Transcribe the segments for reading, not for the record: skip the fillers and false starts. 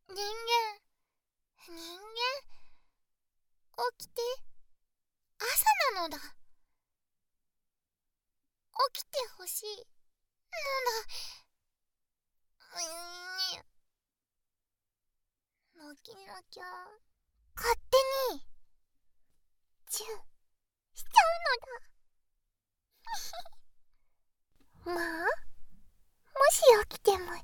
人間、起きて。朝なのだ。起きてほしいのだ。起きなきゃ。勝手にチューしちゃうのだ。まあ、もし起きても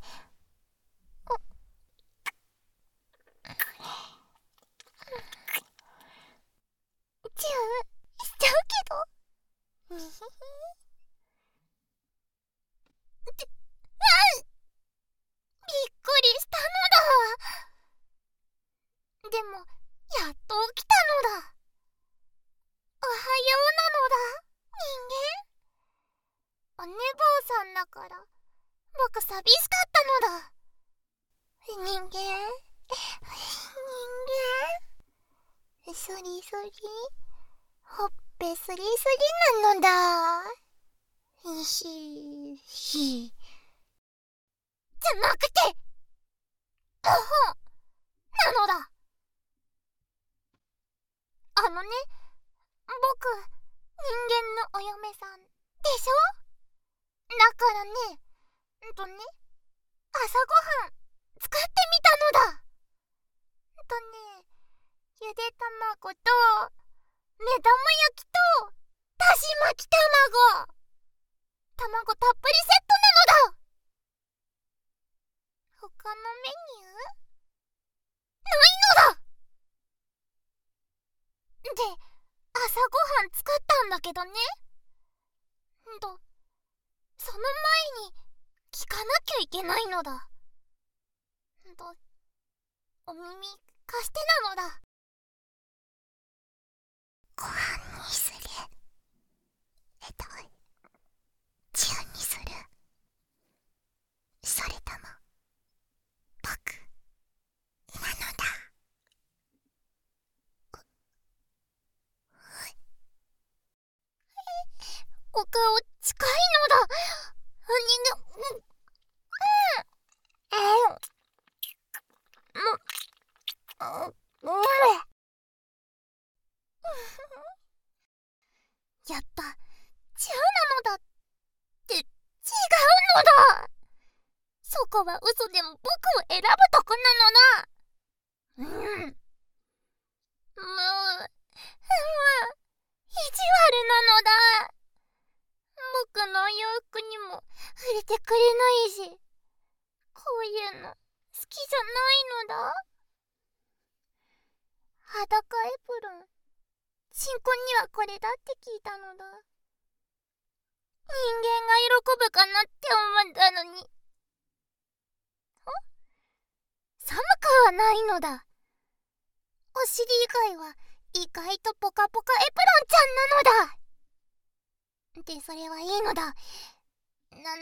チューしちゃうけど。びっくりしたのだ。でもやっと起きたのだ。おはようなのだ。人間、お寝坊さんだから僕寂しかったのだ。人間、そりそり、ほっぺすりすりなのだ。ひひじゃなくて、おほなのだ。僕、人間のお嫁さんでしょ。だからね、朝ごはん作ってみたのだ。ゆで卵と目玉焼きとだし巻き卵たっぷりセットなのだ。他のメニューないのだ。で、朝ごはん作ったんだけどね。その前に聞かなきゃいけないのだ。お耳貸してなのだ。ご飯にする。チューにする。それとも僕なのだ。お顔近いのだ。やっぱチューなのだって違うのだ。そこは嘘でも僕を選ぶとこなのだ。もう意地悪なのだ。僕のお洋服にも触れてくれないし、こういうの好きじゃないのだ。裸エプロン、新婚にはこれだって聞いたのだ。人間が喜ぶかなって思ったのに。寒くはないのだ。お尻以外は意外とポカポカエプロンちゃんなのだ。で、それはいいのだ。もう面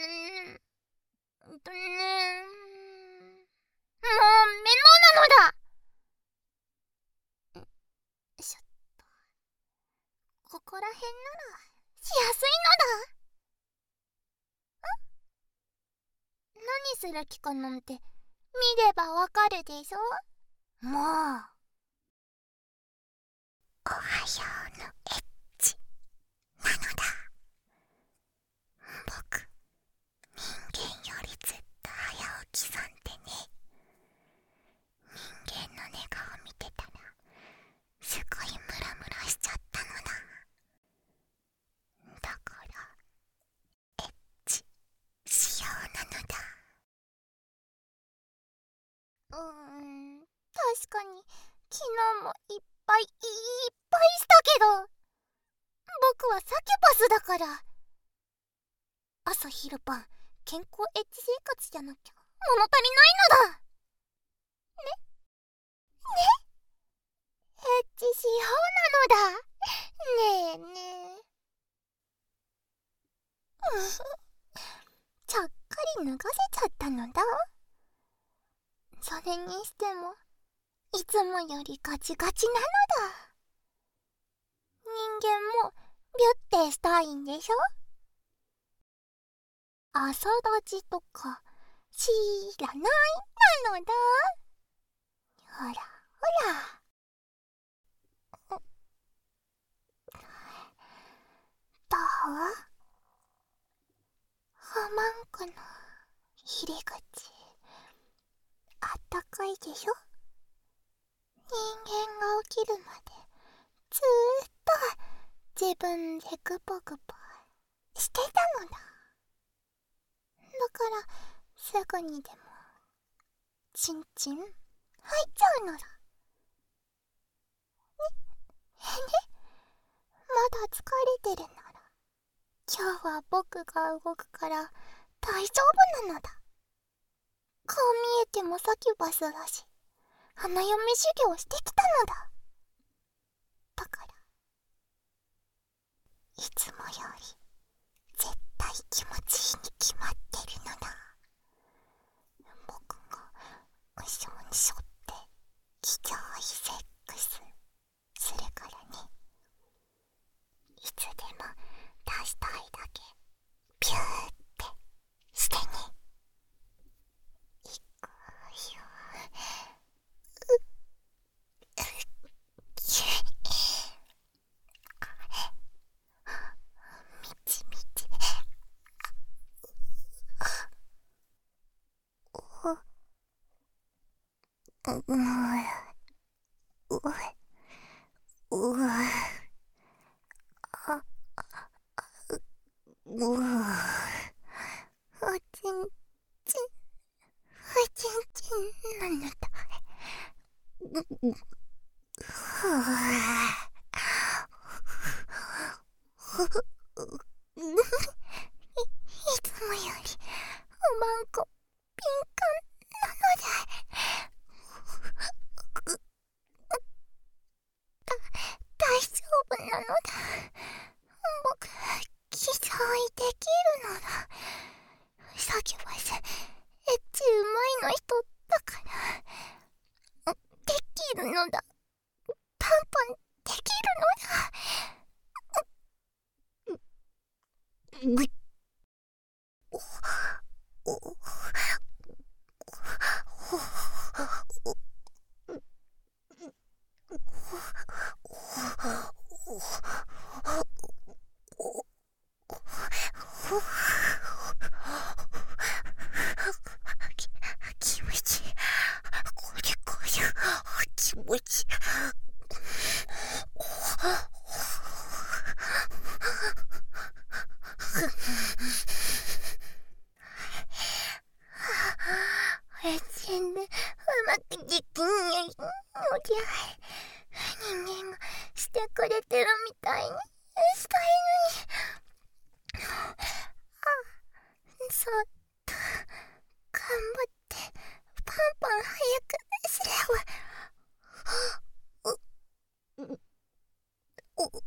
倒なのだ。ちょっとここらへんならしやすいのだ。何する気かなんて見ればわかるでしょ。もうおはようのエッチなのだ。僕、人間よりずっと早起きさんってね。人間の寝顔見てたらすごいムラムラしちゃったのだ。だからエッチしようなのだ。確かに昨日もいっぱいしたけど、僕はサキュパスだから。朝昼晩健康エッチ生活じゃなきゃ物足りないのだ。エッチしようなのだ。ねえちゃっかり脱がせちゃったのだ。それにしてもいつもよりガチガチなのだ。人間もビュッてしたいんでしょ。朝立ちとか知らないなのだ。 ほらほら。どう？ハマンコの入り口、あったかいでしょ？人間が起きるまでずーっと自分でグポグポしてたのだ。だからすぐにでもチンチン入っちゃうのだ。ね、まだ疲れてるなら今日は僕が動くから大丈夫なのだ。顔見えてもサキュバスだし、花嫁修行してきたのだ。だからいつもより絶対気持ちいいに決まってるのだ。僕が後ろに背負って気丈いセックスするからね。いつでも出したいだけピューってしてね。いくよ。みちみち。おちんちん、おちんちんなのだ。いつもよりおまんこピンカンなのだ。大丈夫なのだ。僕、気丈いできるのだ。さきはさ、エッチうまいの人だから、できるのだ。パンパンできるのだ。気持ちいい。これ気持ちいい。全然うまくできんやいのじゃ。人間がしてくれてるみたいにしたいのに。そうっと頑張ってパンパン早くすれば。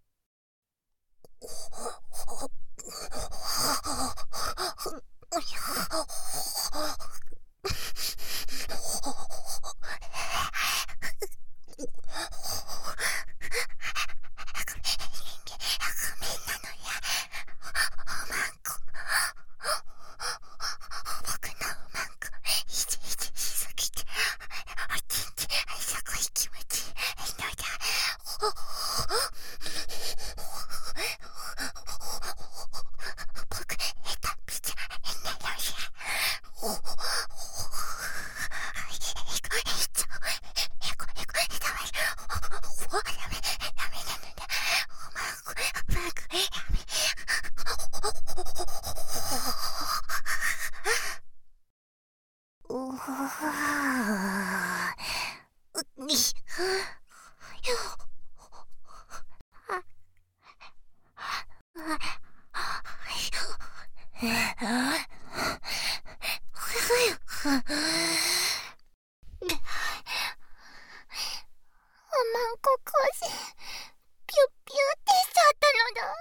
マンコ講師ピュッピュってしちゃったのだ。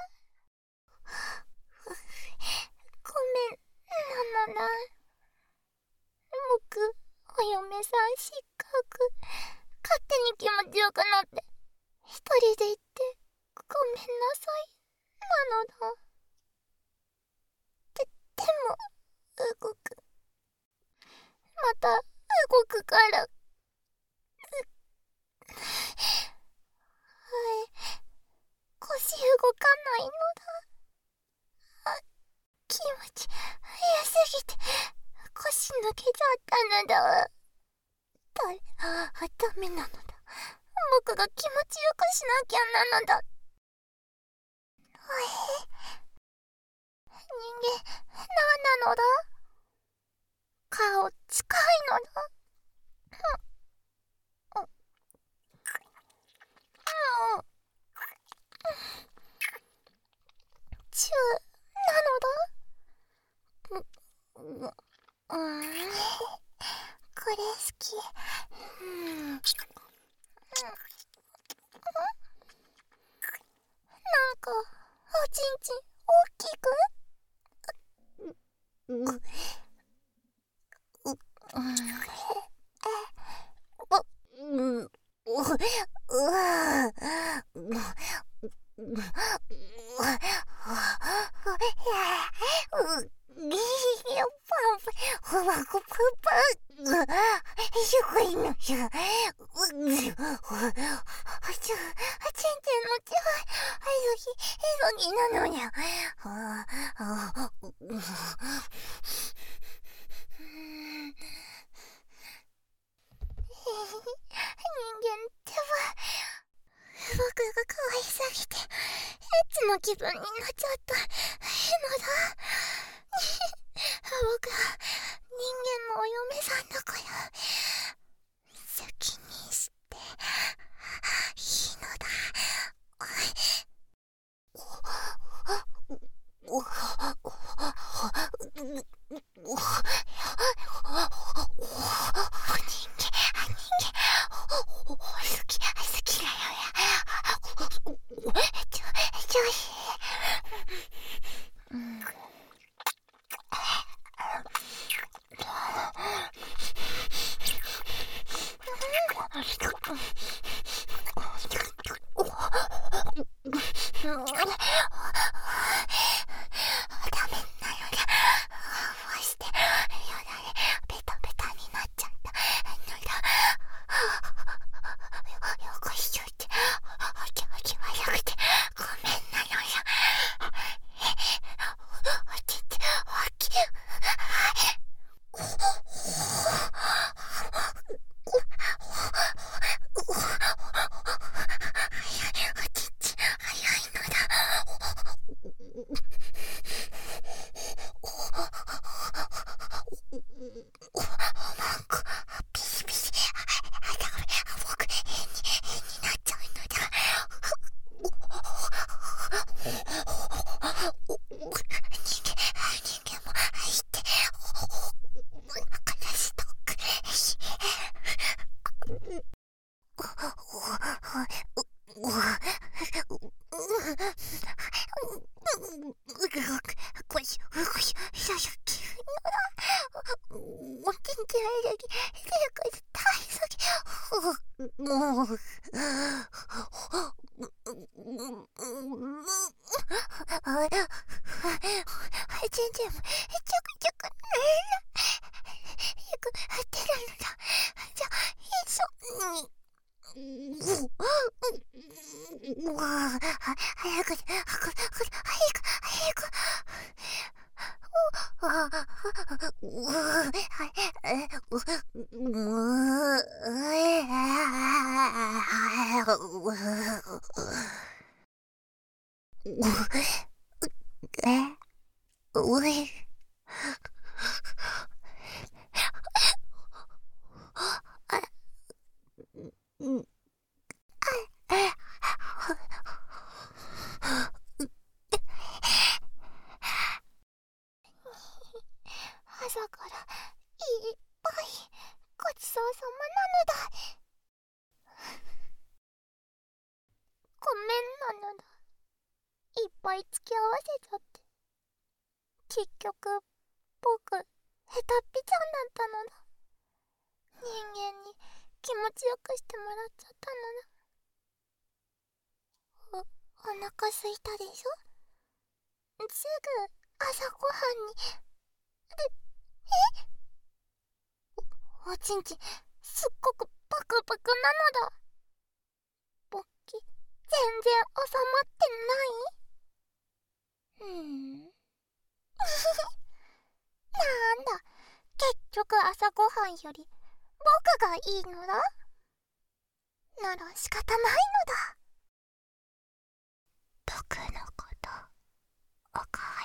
ごめんなのだ。僕お嫁さん失格。勝手に気持ちよくなって一人で行ってごめんなさいなのだ。でも動く、また動くから足動かないのだ。気持ち早すぎて腰抜けちゃったのだ。ダメなのだ。僕が気持ちよくしなきゃなのだ。人間何なのだ。顔近いのだ。チューなのだ。これ好き。なんかおちんちん大きく。なのにゃ。人間ってば僕が可愛すぎてエッチな気分になっちゃったのだ。僕は人間のお嫁さんだから好きにしていいのだ。全然ちょくちょくよく出るのだ。じゃ早く朝からいっぱいごちそうさまなのだ。ごめんなのだ。いっぱい付き合わせちゃって。結局僕下手っぴちゃんだったのだ。人間に気持ちよくしてもらっちゃったのだ。お腹すいたでしょ。すぐ朝ごはんにおちんちんすっごくパクパクなのだ。勃起全然収まってない。なんだ、結局朝ごはんより僕がいいのだ。なら仕方ないのだ。僕のことお母